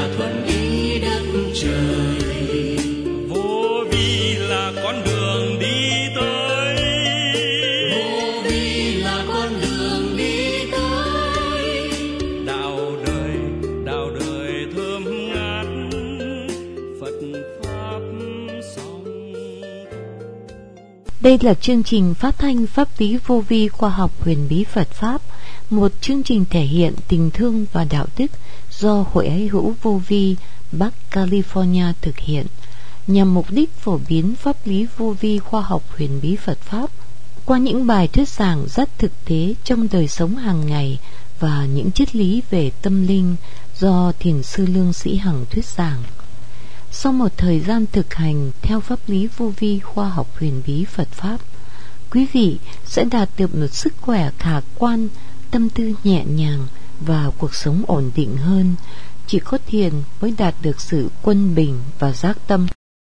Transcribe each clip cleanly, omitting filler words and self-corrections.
thuận ý đất trời. Vô vi là con đường đi tới. Vô vi là con đường đi tới. Đạo đời thơm ngát, Phật pháp song. Đây là chương trình phát thanh pháp lý vô vi khoa học huyền bí Phật Pháp, một chương trình thể hiện tình thương và đạo đức do Hội Ái Hữu Vô Vi Bắc California thực hiện, nhằm mục đích phổ biến pháp lý vô vi khoa học huyền bí Phật Pháp qua những bài thuyết giảng rất thực tế trong đời sống hàng ngày và những triết lý về tâm linh do Thiền sư Lương Sĩ Hằng thuyết giảng. Sau một thời gian thực hành theo pháp lý vô vi khoa học huyền bí Phật Pháp, quý vị sẽ đạt được một sức khỏe khả quan, tâm tư nhẹ nhàng và cuộc sống ổn định hơn. Chỉ có thiền mới đạt được sự quân bình và giác tâm.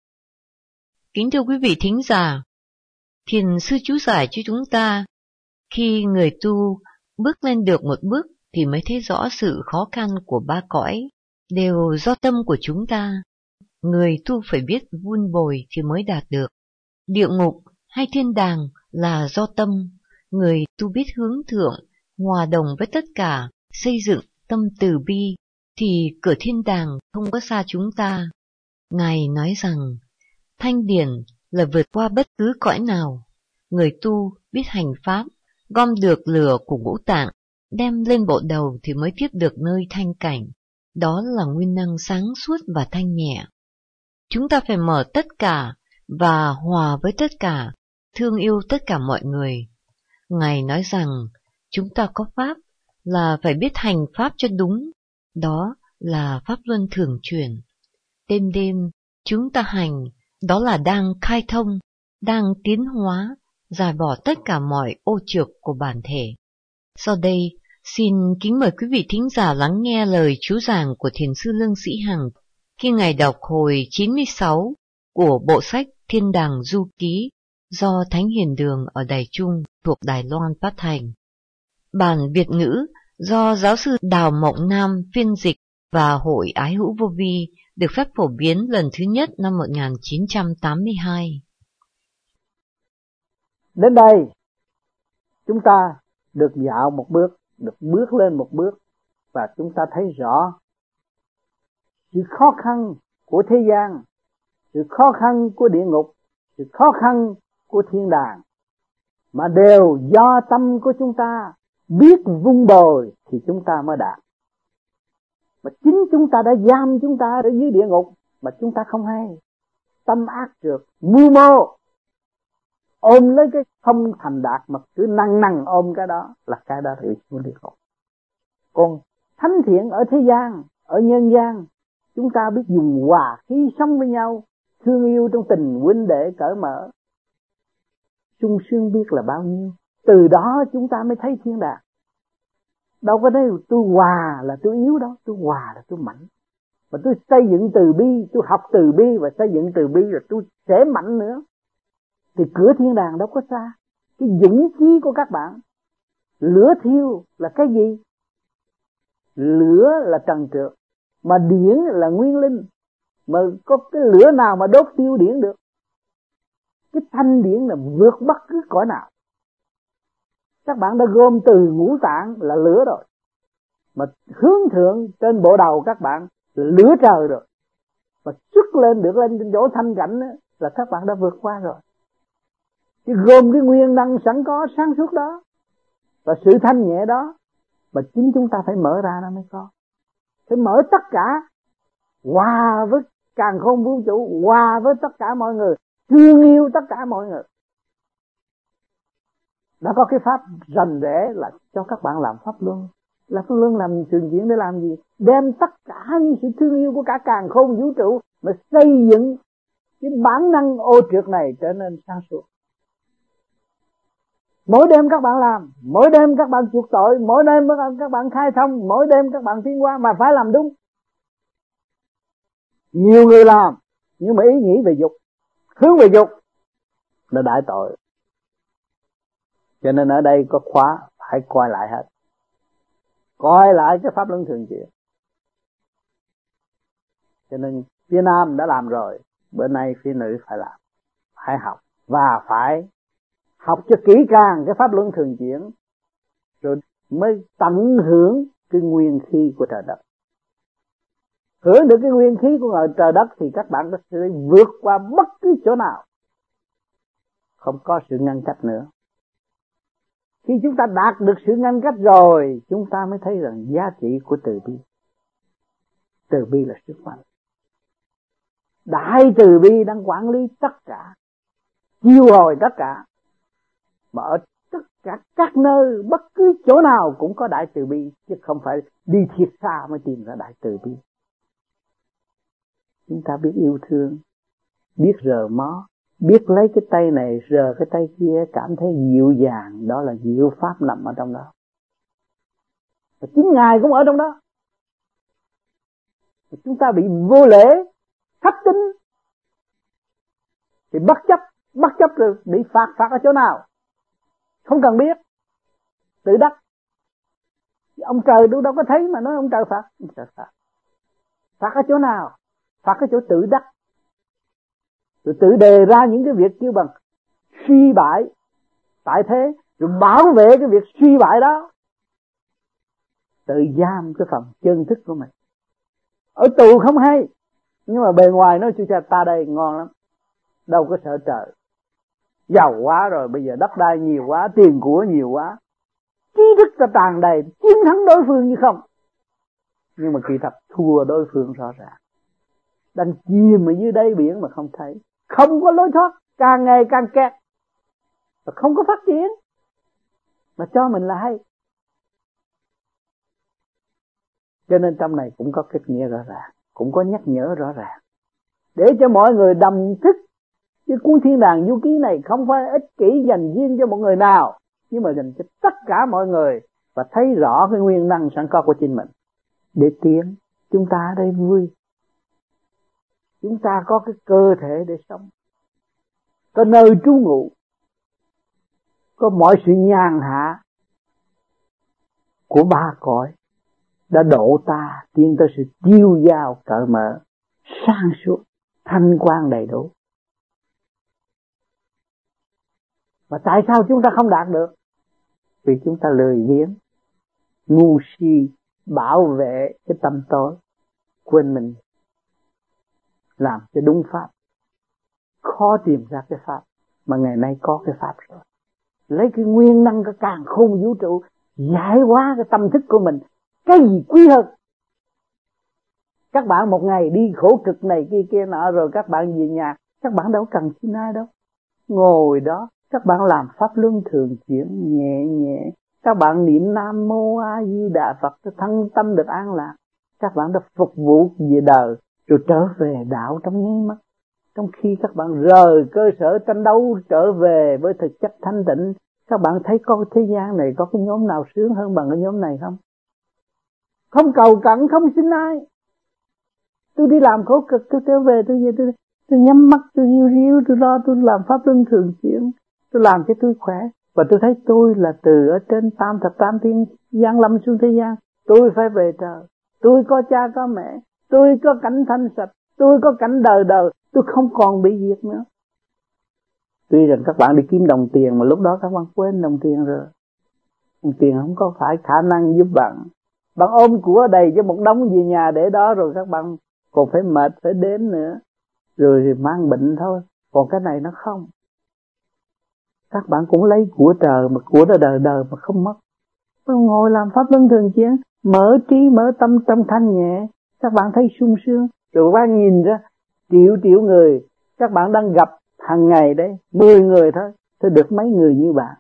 Kính thưa quý vị thính giả, Thiền sư chú giải cho chúng ta, khi người tu bước lên được một bước thì mới thấy rõ sự khó khăn của ba cõi, đều do tâm của chúng ta. Người tu phải biết vun bồi thì mới đạt được. Địa ngục hay thiên đàng là do tâm. Người tu biết hướng thượng, hòa đồng với tất cả, xây dựng tâm từ bi, thì cửa thiên đàng không có xa chúng ta. Ngài nói rằng, thanh điển là vượt qua bất cứ cõi nào. Người tu biết hành pháp, gom được lửa của ngũ tạng, đem lên bộ đầu thì mới tiếp được nơi thanh cảnh. Đó là nguyên năng sáng suốt và thanh nhẹ. Chúng ta phải mở tất cả và hòa với tất cả, thương yêu tất cả mọi người. Ngài nói rằng, chúng ta có pháp là phải biết hành pháp cho đúng, đó là pháp luân thường chuyển. Đêm đêm chúng ta hành, đó là đang khai thông, đang tiến hóa, giải bỏ tất cả mọi ô trược của bản thể. Sau đây, xin kính mời quý vị thính giả lắng nghe lời chú giảng của Thiền sư Lương Sĩ Hằng khi Ngài đọc hồi 96 của bộ sách Thiên Đàng Du Ký do Thánh Hiền Đường ở Đài Trung thuộc Đài Loan phát hành. Bản Việt ngữ do giáo sư Đào Mộng Nam phiên dịch và Hội Ái Hữu Vô Vi được phép phổ biến lần thứ nhất năm 1982. Đến đây, chúng ta được dạo một bước, được bước lên một bước, và chúng ta thấy rõ sự khó khăn của thế gian, sự khó khăn của địa ngục, sự khó khăn của thiên đàng, mà đều do tâm của chúng ta biết vun bồi thì chúng ta mới đạt. Mà chính chúng ta đã giam chúng ta ở dưới địa ngục mà chúng ta không hay. Tâm ác trược, mưu mô, ôm lấy cái không thành đạt mà cứ nằng ôm cái đó là cái đó thì xuống địa ngục. Còn thánh thiện ở thế gian, ở nhân gian, chúng ta biết dùng hòa khí sống với nhau, thương yêu trong tình huynh đệ cởi mở, chung sướng biết là bao nhiêu. Từ đó chúng ta mới thấy thiên đàng. Đâu có nói tôi hòa là tôi yếu đâu, tôi hòa là tôi mạnh. Mà tôi xây dựng từ bi, tôi học từ bi và xây dựng từ bi rồi tôi sẽ mạnh nữa. Thì cửa thiên đàng đâu có xa. Cái dũng khí của các bạn, lửa thiêu là cái gì? Lửa là trần trượt, mà điển là nguyên linh. Mà có cái lửa nào mà đốt tiêu điển được? Cái thanh điển là vượt bất cứ cõi nào. Các bạn đã gom từ ngũ tạng là lửa rồi, mà hướng thượng trên bộ đầu các bạn là lửa trời rồi, mà xuất lên được lên trên chỗ thanh cảnh là các bạn đã vượt qua rồi. Chứ gồm cái nguyên năng sẵn có sáng suốt đó và sự thanh nhẹ đó, mà chính chúng ta phải mở ra nó mới có. Phải mở tất cả, hòa với càn khôn vũ trụ, hòa với tất cả mọi người, thương yêu tất cả mọi người. Đã có cái pháp rành rẽ là cho các bạn làm pháp luân. Là pháp luân làm trường diễn để làm gì? Đem tất cả những sự thương yêu của cả càn khôn vũ trụ mà xây dựng cái bản năng ô trượt này trở nên sáng suốt. Mỗi đêm các bạn làm, mỗi đêm các bạn chuộc tội, mỗi đêm các bạn khai thông, mỗi đêm các bạn tiến hóa, mà phải làm đúng. Nhiều người làm nhưng mà ý nghĩ về dục, hướng về dục là đại tội. Cho nên ở đây có khóa phải coi lại hết, coi lại cái pháp luân thường chuyển. Cho nên phía nam đã làm rồi, bữa nay phía nữ phải làm, phải học và phải học cho kỹ càng cái pháp luân thường chuyển, rồi mới tận hưởng cái nguyên khí của trời đất. Hưởng được cái nguyên khí của trời đất thì các bạn có thể vượt qua bất cứ chỗ nào, không có sự ngăn cách nữa. Khi chúng ta đạt được sự ngăn cách rồi, chúng ta mới thấy rằng giá trị của từ bi. Từ bi là sức mạnh. Đại từ bi đang quản lý tất cả, chiêu hồi tất cả. Mà ở tất cả các nơi, bất cứ chỗ nào cũng có đại từ bi, chứ không phải đi thiệt xa mới tìm ra đại từ bi. Chúng ta biết yêu thương, biết rờ mó, biết lấy cái tay này rờ cái tay kia, cảm thấy dịu dàng, đó là diệu pháp nằm ở trong đó. Và chính Ngài cũng ở trong đó. Và chúng ta bị vô lễ, thấp tính, thì bất chấp rồi bị phạt ở chỗ nào? Không cần biết, tự đắc. Ông trời tôi đâu có thấy mà nói ông trời phạt. Ông trời phạt ở chỗ nào? Phạt ở chỗ tự đắc. Rồi tự đề ra những cái việc kêu bằng suy bại tại thế, rồi bảo vệ cái việc suy bại đó, tự giam cái phần chân thức của mình. Ở tù không hay, nhưng mà bề ngoài nói chú cha ta đây ngon lắm, đâu có sợ trời. Giàu quá rồi, bây giờ đất đai nhiều quá, tiền của nhiều quá, trí thức ta tràn đầy, chiến thắng đối phương như không. Nhưng mà kỳ thật thua đối phương rõ ràng. Đang chìm ở dưới đáy biển mà không thấy, không có lối thoát, càng ngày càng kẹt, và không có phát triển, mà cho mình là hay. Cho nên trong này cũng có kết nghĩa rõ ràng, cũng có nhắc nhở rõ ràng, để cho mọi người đầm thức. Chứ cuốn Thiên Đàng Du Ký này không phải ích kỷ dành riêng cho một người nào, nhưng mà dành cho tất cả mọi người, và thấy rõ cái nguyên năng sẵn có của chính mình để tiến. Chúng ta ở đây vui, chúng ta có cái cơ thể để sống, có nơi trú ngụ, có mọi sự nhàn hạ của ba cõi đã độ ta tiến tới sự chiêu giao cởi mở, sáng suốt, thanh quan đầy đủ. Mà tại sao chúng ta không đạt được? Vì chúng ta lười biếng, ngu si, bảo vệ cái tâm tối, quên mình làm cho đúng pháp, khó tìm ra cái pháp. Mà ngày nay có cái pháp rồi, lấy cái nguyên năng cái càn khôn vũ trụ giải hóa cái tâm thức của mình. Cái gì quý hơn? Các bạn một ngày đi khổ cực này kia nọ, rồi các bạn về nhà, các bạn đâu cần xin ai đâu, ngồi đó các bạn làm pháp luân thường chuyển nhẹ nhẹ, các bạn niệm Nam Mô A Di Đà Phật, thân tâm được an lạc. Các bạn đã phục vụ về đời, rồi trở về đạo trong nháy mắt. Trong khi các bạn rời cơ sở tranh đấu trở về với thực chất thanh tịnh, các bạn thấy có thế gian này có cái nhóm nào sướng hơn bằng cái nhóm này không? Không cầu cẩn, không xin ai. Tôi đi làm khổ cực, tôi trở về, tôi về, tôi nhắm mắt, tôi hiu hiu, tôi lo, tôi làm pháp luân thường chuyển, tôi làm cho tôi khỏe. Và tôi thấy tôi là từ ở trên tam thập tam thiên giáng lâm xuống thế gian, tôi phải về trời. Tôi có cha có mẹ, tôi có cảnh thanh sạch, tôi có cảnh đời đời, tôi không còn bị diệt nữa. Tuy rằng các bạn đi kiếm đồng tiền, mà lúc đó các bạn quên đồng tiền rồi. Đồng tiền không có phải khả năng giúp bạn. Bạn ôm của đầy cho một đống về nhà để đó, rồi các bạn còn phải mệt, phải đến nữa, rồi mang bệnh thôi. Còn cái này nó không. Các bạn cũng lấy của trời, mà của đời đời mà không mất. Ngồi làm pháp luân thường chuyển, mở trí mở tâm, tâm thanh nhẹ, các bạn thấy sung sướng. Rồi các bạn nhìn ra triệu người các bạn đang gặp hàng ngày đấy, 10 người thôi, thì được mấy người như bạn.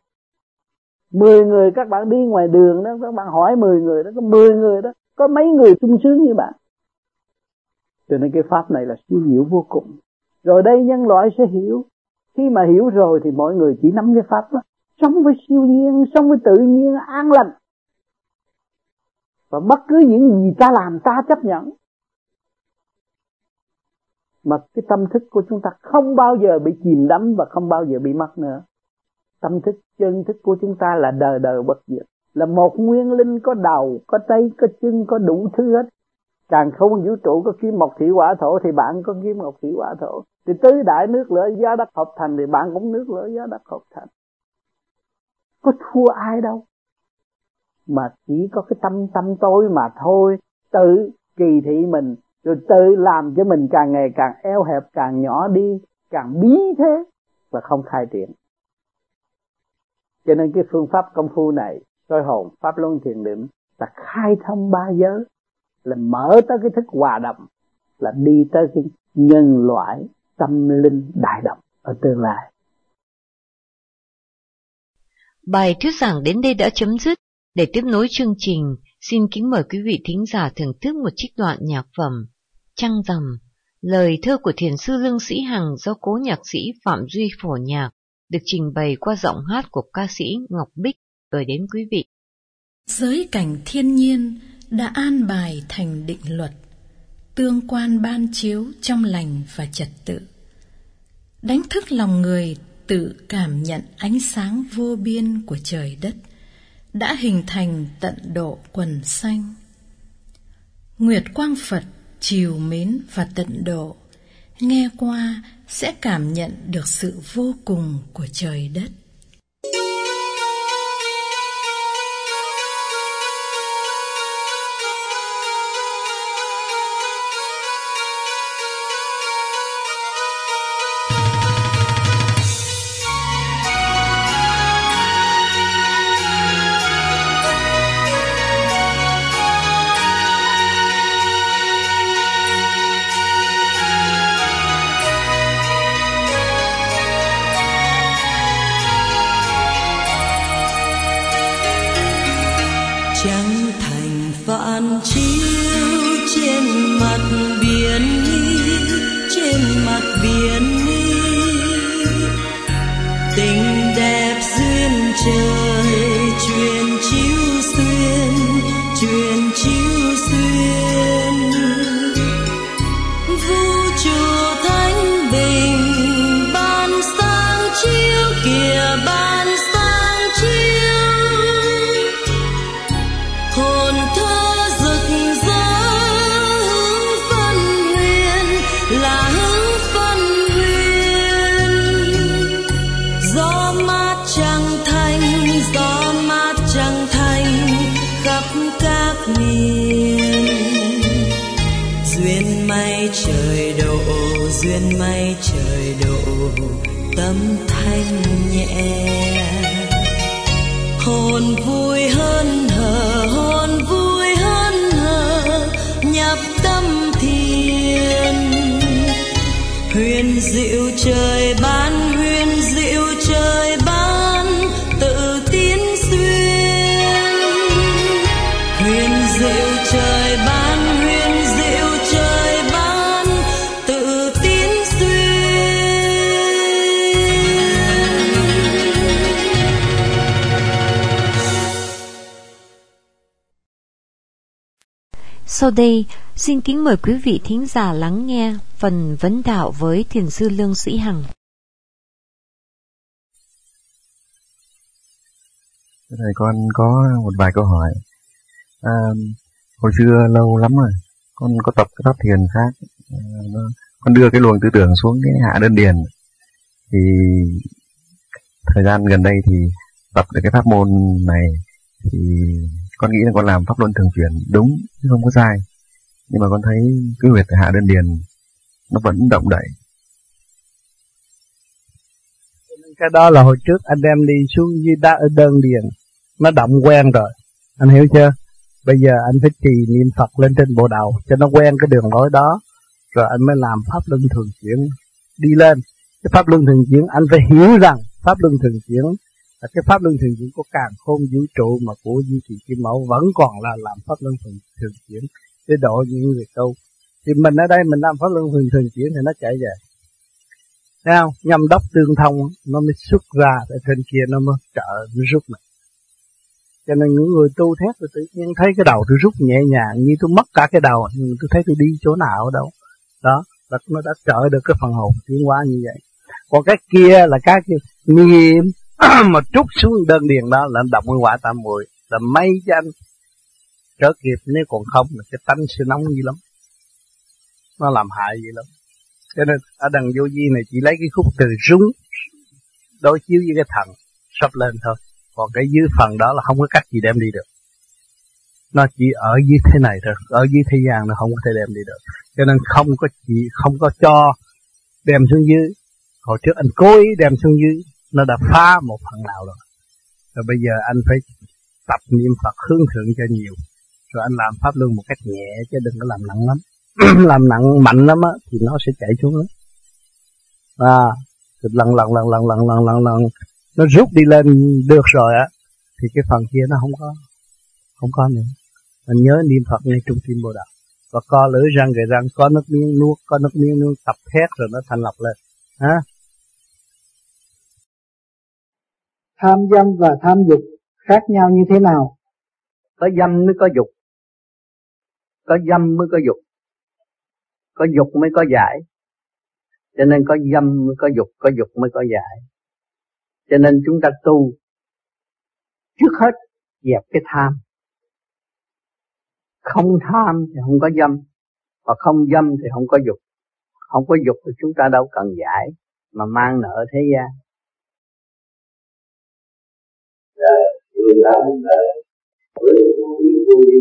10 người các bạn đi ngoài đường đó, các bạn hỏi 10 người đó, có 10 người đó, có mấy người sung sướng như bạn. Cho nên cái pháp này là siêu diệu vô cùng. Rồi đây nhân loại sẽ hiểu. Khi mà hiểu rồi thì mọi người chỉ nắm cái pháp đó, sống với siêu nhiên, sống với tự nhiên, an lành. Và bất cứ những gì ta làm ta chấp nhận. Mà cái tâm thức của chúng ta không bao giờ bị chìm đắm và không bao giờ bị mất nữa. Tâm thức, chân thức của chúng ta là đời đời bất diệt, là một nguyên linh có đầu, có tay, có chân, có đủ thứ hết. Càng không vũ trụ có kim mộc thủy hỏa thổ thì bạn có kim mộc thủy hỏa thổ. Thì tứ đại nước lửa gió đất hợp thành thì bạn cũng nước lửa gió đất hợp thành. Có thua ai đâu. Mà chỉ có cái tâm tối mà thôi. Tự kỳ thị mình, rồi tự làm cho mình càng ngày càng eo hẹp, càng nhỏ đi, càng bí thế và không khai triển. Cho nên cái phương pháp công phu này, soi hồn, pháp luân thiền định là khai thông ba giới, là mở tới cái thức hòa đồng, là đi tới cái nhân loại tâm linh đại đồng ở tương lai. Bài thuyết giảng đến đây đã chấm dứt. Để tiếp nối chương trình, xin kính mời quý vị thính giả thưởng thức một trích đoạn nhạc phẩm Trăng Rằm, lời thơ của thiền sư Lương Sĩ Hằng do cố nhạc sĩ Phạm Duy phổ nhạc, được trình bày qua giọng hát của ca sĩ Ngọc Bích gửi đến quý vị. Giới cảnh thiên nhiên đã an bài thành định luật, tương quan ban chiếu trong lành và trật tự, đánh thức lòng người tự cảm nhận ánh sáng vô biên của trời đất, đã hình thành tận độ quần xanh. Nguyệt quang Phật trìu mến và tận độ, nghe qua sẽ cảm nhận được sự vô cùng của trời đất. Phản chiếu trên mặt biển tình đẹp duyên trời truyền chiếu xuyên vũ trụ thanh bình ban sáng chiếu kìa ban sáng chiếu hồn thơ rực rỡ hứng phân huyền là hứng phân huyền gió mát trăng thanh khắp các miền duyên mây trời độ tâm thanh nhẹ hồn vui hớn hở nhập tâm thiền huyền diệu trời ban tự tiến xuyên huyền diệu trời ban tự tiến xuyên. Sau đây, xin kính mời quý vị thính giả lắng nghe phần vấn đạo với thiền sư Lương Sĩ Hằng. Thầy con có một vài câu hỏi. Hồi xưa lâu lắm rồi, con có tập cái pháp thiền khác. Con đưa cái luồng tư tưởng xuống cái hạ đơn điền. Thì thời gian gần đây thì tập được cái pháp môn này thì con nghĩ là con làm pháp luân thường chuyển đúng chứ không có sai. Nhưng mà con thấy cái huyệt hạ đơn điền nó vẫn động đậy. Cái đó là hồi trước anh đem đi xuống dưới đá ở đơn điền, nó động quen rồi, anh hiểu chưa? Bây giờ anh phải trì niệm Phật lên trên bộ đầu cho nó quen cái đường lối đó, rồi anh mới làm pháp luân thường chuyển đi lên. Cái pháp luân thường chuyển anh phải hiểu rằng pháp luân thường chuyển là cái pháp luân thường chuyển của càn khôn vũ trụ mà của Duy Trì Kim Mẫu vẫn còn là làm pháp luân thường chuyển để độ những người tu. Thì mình ở đây mình làm pháp luân thường chuyển thì nó chạy về. Thấy không? Nhâm đốc tương thông nó mới xuất ra ở trên kia, nó mới trợ nó rút mình. Cho nên những người tu thét tôi tự nhiên thấy cái đầu tôi rút nhẹ nhàng như tôi mất cả cái đầu, nhưng tôi thấy tôi đi chỗ nào ở đâu. Đó, là nó đã trợ được cái phần hồn tiến hóa như vậy. Còn cái kia là cái niệm mà trút xuống đơn điền đó là động nguyên quả tam muội, là mấy cho anh Trở kịp nếu còn không là cái tánh sẽ nóng dữ lắm, nó làm hại dữ lắm. Cho nên ở đằng vô vi này chỉ lấy cái khúc từ rúng đối chiếu với cái thần sắp lên thôi, còn cái dưới phần đó là không có cách gì đem đi được. Nó chỉ ở dưới thế này thôi, ở dưới thế gian nó không có thể đem đi được. Cho nên không có cho đem xuống dưới. Hồi trước anh cố ý đem xuống dưới, nó đã phá một phần nào rồi. Rồi bây giờ anh phải tập niệm Phật hướng thượng cho nhiều. Rồi anh làm pháp luân một cách nhẹ chứ đừng có làm nặng lắm. Làm nặng mạnh lắm á thì nó sẽ chạy xuống đó. Lần nó rút đi lên được rồi á thì cái phần kia nó không có nữa. Mình nhớ niệm Phật ngay trung tim Bồ Đạo. Và co lưỡi răng gầy răng, có nước miếng nuốt, có nước miếng nuốt, tập thét rồi nó thành lập lên. Tham dâm và tham dục khác nhau như thế nào? Có dâm mới có dục, có dâm mới có dục, có dục mới có giải. Cho nên có dâm mới có dục mới có giải. Cho nên chúng ta tu trước hết dẹp cái tham. Không tham thì không có dâm, và không dâm thì không có dục. Không có dục thì chúng ta đâu cần giải mà mang nợ thế gian. với vô vi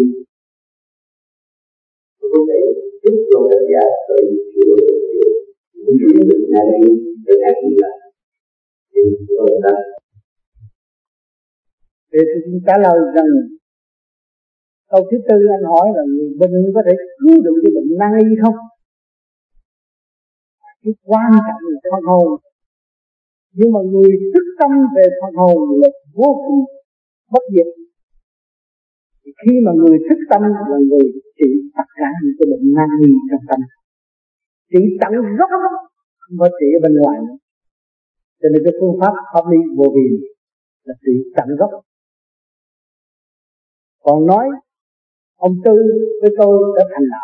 có thể giúp cho các giả tự sửa những chuyện được ngay đi được ngay đi là thì chúng ta để tôi trả lời rằng câu thứ tư anh hỏi là người bệnh có thể cứu được cái bệnh nan y không? Cái quan trọng là phần hồn, nhưng mà người thức tâm về phần hồn là vô cùng bất diệt. Thì khi mà người thức tâm là người trị tất cả những cái bệnh nan y trong tâm, trị tận gốc, không có trị ở bên ngoài nữa. Cho nên cái phương pháp pháp lý vô vi là trị tận gốc. Còn nói ông Tư với tôi đã thành đạo,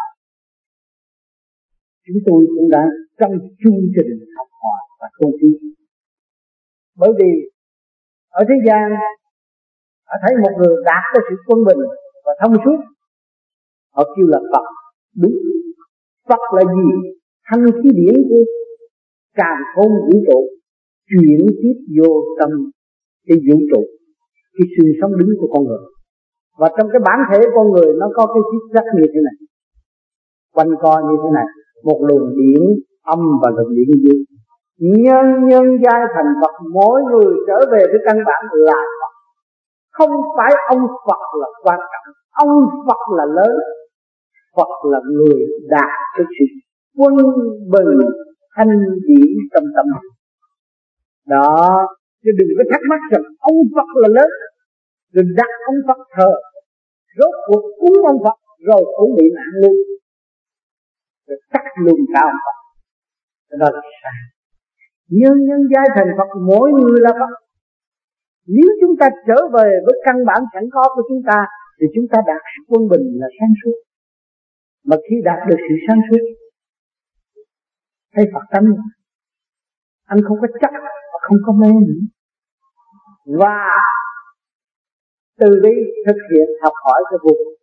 chúng tôi cũng đã trong chương trình học hỏi và tu tiến. Bởi vì ở thế gian họ thấy một người đạt tới sự quân bình và thông suốt, họ kêu là Phật. Đúng, Phật là gì? Thanh khí điển của càn khôn vũ trụ chuyển tiếp vô tâm cái vũ trụ, cái xương sống đứng của con người. Và trong cái bản thể con người nó có cái chiếc rắc như thế này, quanh co như thế này, một luồng điển âm và luồng điển dương. Nhân giai thành Phật, mỗi người trở về với căn bản là Phật. Không phải ông Phật là quan trọng, ông Phật là lớn. Phật là người đạt cái sự quân bình thanh điển trong tâm. Đó, chứ đừng có thắc mắc rằng ông Phật là lớn, rồi đặt ông Phật thờ, rốt cuộc cúng ông Phật rồi cũng bị nạn luôn, rồi cắt luôn cả ông Phật. Đó là sai. Nhân giai thành Phật, mỗi người là Phật. Nếu chúng ta trở về với căn bản sẵn có của chúng ta thì chúng ta đạt sự quân bình là sáng suốt. Mà khi đạt được sự sáng suốt, thấy Phật tánh, anh không có chấp và không có mê nữa. Và từ bi thực hiện học hỏi cho vô cùng,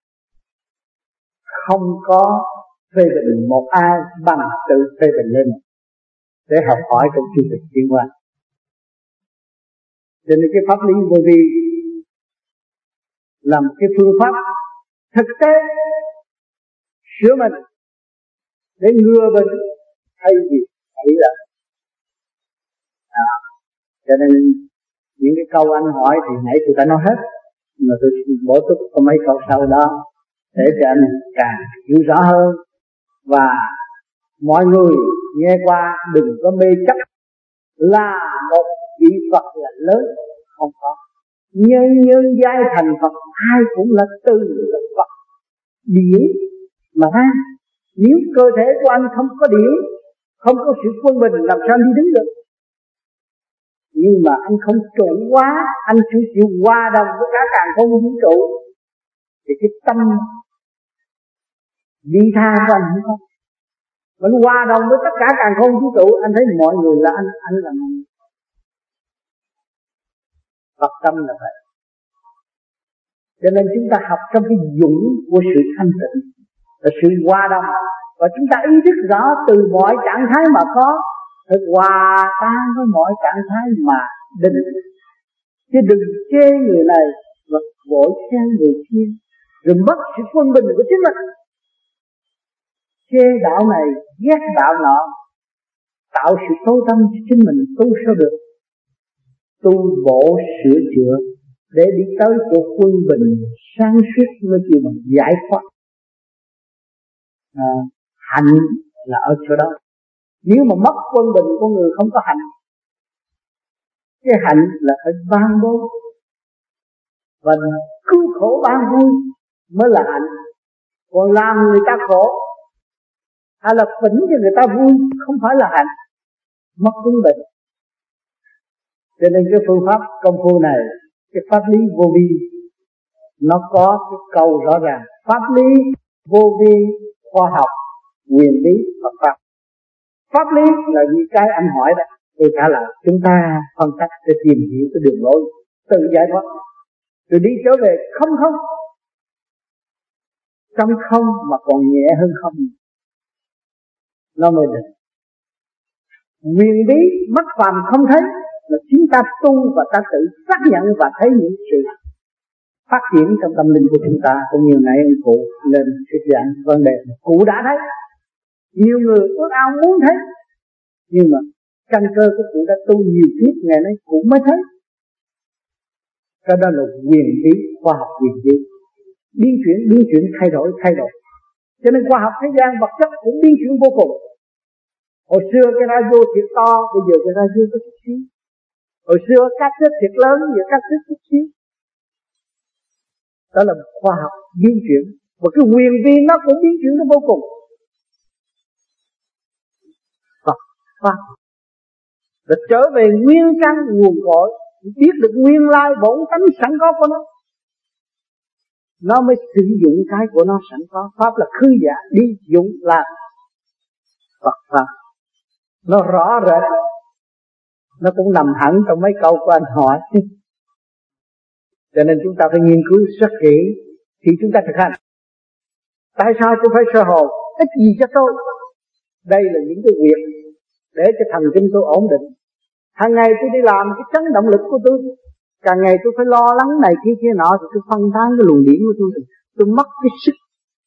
không có phê bình một ai bằng tự phê bình lên để học hỏi trong chương trình tiến hóa. Cho nên cái pháp lý vô vi là một cái phương pháp thực tế sửa mình để ngừa bệnh thay vì nghĩ là cho nên những cái câu anh hỏi thì nãy tôi đã nói hết, nhưng mà tôi bổ túc có mấy câu sau đó để cho anh càng hiểu rõ hơn. Và mọi người nghe qua đừng có mê chấp là một vị Phật là lớn, không có. Nhân giai thành Phật, ai cũng là từ Phật điển mà ra. Nếu cơ thể của anh không có điển, không có sự quân bình, làm sao đi đứng được? Nhưng mà anh không trụ quá, anh chỉ chịu hòa đồng với cả càn khôn vũ trụ, thì cái tâm đi tha của anh không có. Mình hòa đồng với tất cả càn khôn vũ trụ, anh thấy mọi người là anh là người. Phật tâm là vậy. Cho nên chúng ta học trong cái dũng của sự thanh tịnh là sự hòa đồng, và chúng ta ý thức rõ từ mọi trạng thái mà có phải hòa tan với mọi trạng thái mà định. Chứ đừng chê người này và vội khen người kia, rồi mất sự quân bình của chính mình. Chê đạo này, ghét đạo nọ, tạo sự tối tâm cho chính mình tu sao được. Tu bổ sửa chữa để đi tới chỗ quân bình sáng suốt mới chịu bằng giải thoát. Hạnh là ở chỗ đó. Nếu mà mất quân bình, con người không có hạnh. Cái hạnh là phải ban bố và cứu khổ ban vui mới là hạnh. Còn làm người ta khổ hay là phỉnh cho người ta vui không phải là hạnh, mất quân bình. Cho nên cái phương pháp công phu này, cái pháp lý vô vi, nó có cái câu rõ ràng: pháp lý vô vi, khoa học, quyền lý, Phật pháp. Pháp lý là những cái anh hỏi đó, tôi trả lời. Chúng ta phân tích để tìm hiểu cái đường lối tự giải thoát, rồi đi trở về không không. Trong không mà còn nhẹ hơn không, nó mới được. Nguyên lý mắt phàm không thấy là chúng ta tu và ta tự xác nhận và thấy những sự phát triển trong tâm linh của chúng ta. Cũng như nãy ông cụ lên thuyết giảng vấn đề, cụ đã thấy, nhiều người ước ao muốn thấy, nhưng mà căn cơ của cụ đã tu nhiều kiếp, ngày nay cụ mới thấy. Cái đó là quyền lý, khoa học quyền lý, biến chuyển, thay đổi. Cho nên khoa học thế gian vật chất cũng biến chuyển vô cùng. Hồi xưa cái radio thiệt to, bây giờ cái radio có chút xíu. Hồi xưa các thiết thiệt lớn, giờ các thiết chút xíu. Đó là khoa học biến chuyển. Và cái quyền vi nó cũng biến chuyển nó vô cùng. Phật pháp là trở về nguyên căn nguồn cội, biết được nguyên lai bổn tánh sẵn có của nó mới sử dụng cái của nó sẵn có. Pháp là khư giả, đi dụng là Phật pháp. Nó rõ rệt, nó cũng nằm hẳn trong mấy câu của anh hỏi. Cho nên chúng ta phải nghiên cứu rất kỹ khi chúng ta thực hành. Tại sao tôi phải sơ hồn? Ích gì cho tôi? Đây là những cái việc để cho thần kinh tôi ổn định. Hàng ngày tôi đi làm, cái chấn động lực của tôi, càng ngày tôi phải lo lắng này kia nọ, thì tôi phân tán cái luồng điển của tôi mất cái sức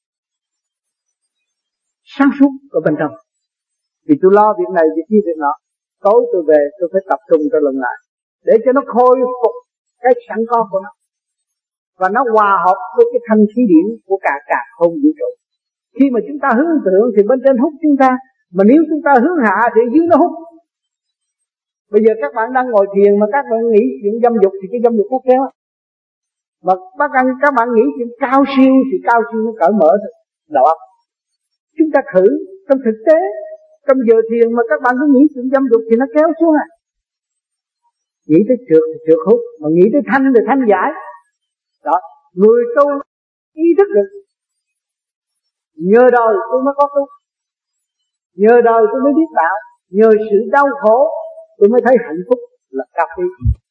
sáng suốt ở bên trong. Vì tôi lo việc này, việc kia, việc nọ. Tối tôi về tôi phải tập trung cho lần lại, để cho nó khôi phục cái sẵn có của nó, và nó hòa hợp với cái thanh khí điển của cả không vũ trụ. Khi mà chúng ta hướng thượng thì bên trên hút chúng ta, mà nếu chúng ta hướng hạ thì dưới nó hút. Bây giờ các bạn đang ngồi thiền mà các bạn nghĩ chuyện dâm dục thì cái dâm dục nó kéo. Mà các bạn nghĩ chuyện cao siêu thì cao siêu nó cởi mở đầu óc. Chúng ta thử trong thực tế, trong giờ thiền mà các bạn cứ nghĩ chuyện dâm dục thì nó kéo xuống à. Nghĩ tới trượt thì trượt hút, mà nghĩ tới thanh thì thanh giải. Đó, người tu ý thức được. Nhờ đời tôi mới có tu, nhờ đời tôi mới biết đạo, nhờ sự đau khổ tôi mới thấy hạnh phúc là cao quý.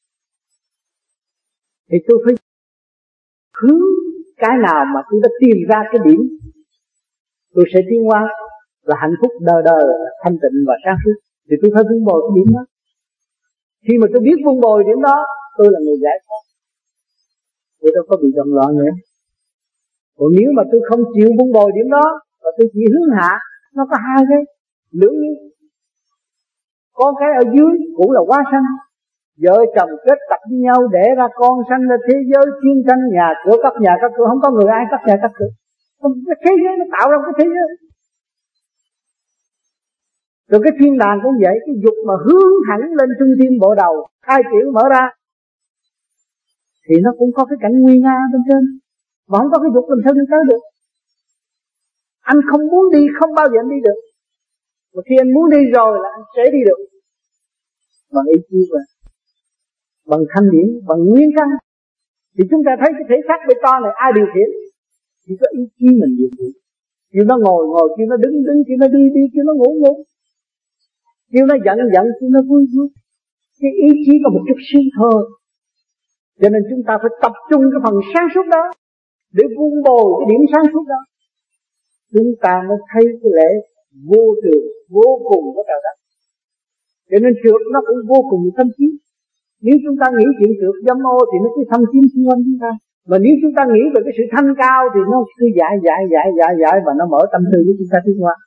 Thì tôi phải hướng cái nào mà tôi đã tìm ra cái điểm, tôi sẽ tiến hóa là hạnh phúc đời đời, thanh tịnh và sáng suốt. Thì tôi phải vun bồi cái điểm đó. Khi mà tôi biết vun bồi điểm đó, tôi là người giải thoát, tôi đâu có bị động loạn nữa. Còn nếu mà tôi không chịu vun bồi điểm đó và tôi chỉ hướng hạ, nó có hai cái lưỡng nhiên. Con cái ở dưới cũng là quá sanh, vợ chồng kết tập với nhau để ra con, sanh ra thế giới chiến tranh, nhà cửa cắt cửa, không có người ai cắt nhà cắt cửa. Cái thế giới nó tạo ra cái thế giới. Rồi cái thiên đàng cũng vậy, cái dục mà hướng thẳng lên trung thiên bộ đầu, khai triển mở ra, thì nó cũng có cái cảnh nguy nga bên trên. Mà không có cái dục làm sao đi tới được. Anh không muốn đi, không bao giờ anh đi được. Mà khi anh muốn đi rồi là anh sẽ đi được. Bằng ý chí và bằng thanh điển, bằng nguyên căn. Thì chúng ta thấy cái thể xác bê to này ai điều khiển? Chỉ có ý chí mình điều khiển. Kêu nó ngồi, kêu nó đứng, kêu nó đi, kêu nó ngủ. Kêu nó giận, kêu nó vui. Cái ý chí là một chút xíu thôi. Cho nên chúng ta phải tập trung cái phần sáng suốt đó để vun bồi cái điểm sáng suốt đó. Chúng ta mới thấy cái lẽ vô thường, vô cùng của trời đất. Cho nên trượt nó cũng vô cùng thâm chiếm. Nếu chúng ta nghĩ chuyện trượt dâm ô thì nó cứ thâm chiếm xung quanh chúng ta. Mà nếu chúng ta nghĩ về cái sự thanh cao thì nó cứ dại và nó mở tâm tư của chúng ta tiến hóa.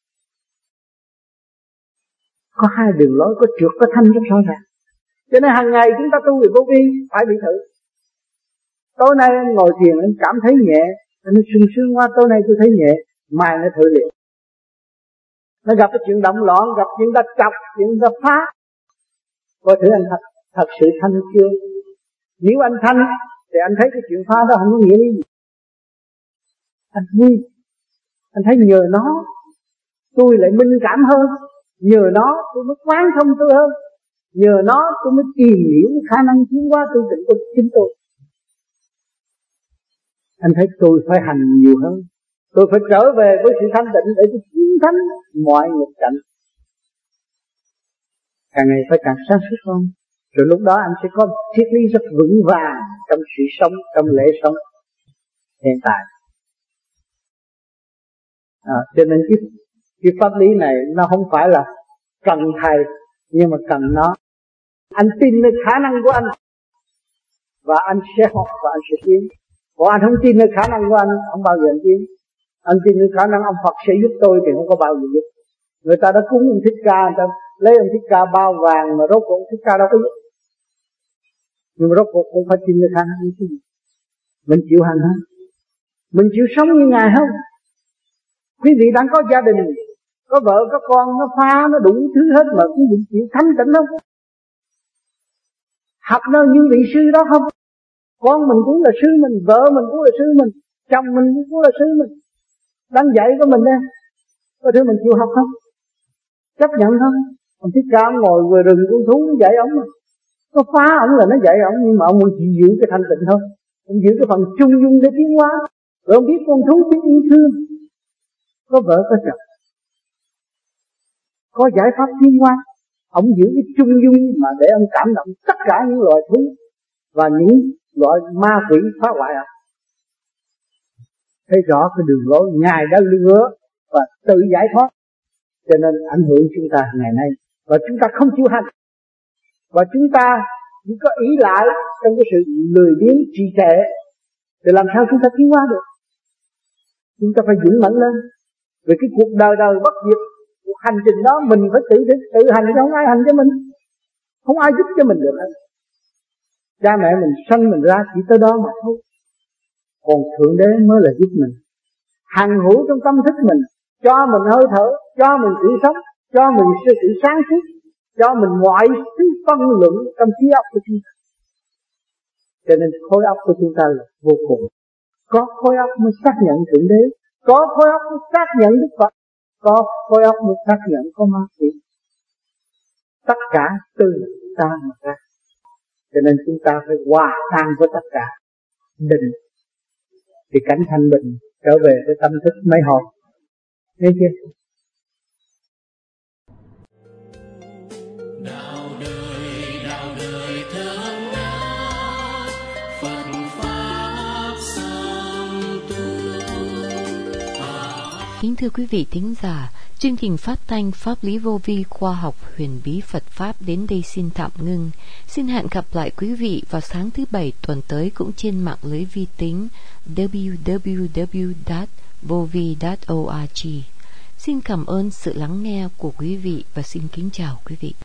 Có hai đường lối, có trượt có thanh rất rõ ràng. Cho nên hàng ngày chúng ta tu về vô vi phải bị thử. Tối nay anh ngồi thiền anh cảm thấy nhẹ, anh sung sướng quá, tối nay tôi thấy nhẹ, mai nó thử liền. Nó gặp cái chuyện động loạn, gặp chuyện ta chọc, chuyện ta phá, coi thử anh thật sự thanh chưa. Nếu anh thanh thì anh thấy cái chuyện phá đó không có nghĩa lý gì. Anh vui, anh thấy nhờ nó tôi lại minh cảm hơn, nhờ nó tôi mới quán thông tôi hơn, nhờ nó tôi mới tìm hiểu khả năng tiến hóa tư tưởng của chính tôi. Anh thấy tôi phải hành nhiều hơn, tôi phải trở về với sự thanh tịnh để tôi chiến thắng mọi nghịch cảnh. Càng ngày phải càng sáng suốt hơn, rồi lúc đó anh sẽ có triết lý rất vững vàng trong sự sống, trong lễ sống hiện tại. Cho nên cái pháp lý này nó không phải là cần thầy, nhưng mà cần nó. Anh tin nơi khả năng của anh và anh sẽ học và anh sẽ tiến. Còn anh không tin nơi khả năng của anh, không bao giờ anh tiến. Anh tin nơi khả năng ông Phật sẽ giúp tôi thì không có bao giờ giúp. Người ta đã cúng ông Thích Ca, người ta lấy ông Thích Ca bao vàng mà rốt cuộc ông Thích Ca đâu có giúp. Nhưng mà rốt cuộc cũng phải tin nơi khả năng của mình. Mình chịu hành không? Mình chịu sống như Ngài không? Quý vị đang có gia đình, có vợ, có con, nó phá, nó đủ thứ hết mà quý vị chịu thanh tịnh không? Học nó như vị sư đó không? Con mình cũng là sư mình, vợ mình cũng là sư mình, chồng mình cũng là sư mình, đang dạy của mình đây. Có thứ mình chịu học không? Chấp nhận không? Ông Thích Ca ngồi về rừng con thú nó dạy ông mà. Có phá ông là nó dạy ông, nhưng mà ông chỉ giữ cái thanh tịnh thôi. Ông giữ cái phần trung dung để tiến hóa. Rồi ông biết con thú biết yêu thương. Có vợ có chồng, có giải pháp tiến hóa. Ông giữ cái trung dung mà để ông cảm động tất cả những loài thú và những loại ma quỷ phá hoại ông. Thấy rõ cái đường lối Ngài đã lựa và tự giải thoát, cho nên ảnh hưởng chúng ta ngày nay. Và chúng ta không chịu hành, và chúng ta chỉ có ý lại trong cái sự lười biếng trì trệ, thì làm sao chúng ta tiến hóa được? Chúng ta phải vững mạnh lên. Vì cái cuộc đời bất diệt, cuộc hành trình đó mình phải tự hành, chứ không ai hành cho mình, không ai giúp cho mình được hết. Cha mẹ mình sanh mình ra chỉ tới đó mà thôi, còn Thượng Đế mới là giúp mình. Hằng hữu trong tâm thức mình, cho mình hơi thở, cho mình sự sống, cho mình sự sáng suốt, cho mình mọi thứ phân luận trong trí óc của chúng ta. Cho nên khối óc của chúng ta là vô cùng. Có khối óc mới xác nhận Thượng Đế, có khối óc mới xác nhận Đức Phật, có khối óc mới xác nhận có ma quỷ. Tất cả từ ta mà ra. Cho nên chúng ta phải hòa tan với tất cả. Định thì cảnh thanh bình trở về với tâm thức mấy hồn. Thấy chưa? Đạo đời thơm ngát, Phật pháp song tu. Kính thưa quý vị thính giả, chương trình phát thanh Pháp lý vô vi khoa học huyền bí Phật Pháp đến đây xin tạm ngưng. Xin hẹn gặp lại quý vị vào sáng thứ Bảy tuần tới cũng trên mạng lưới vi tính www.vovi.org. Xin cảm ơn sự lắng nghe của quý vị và xin kính chào quý vị.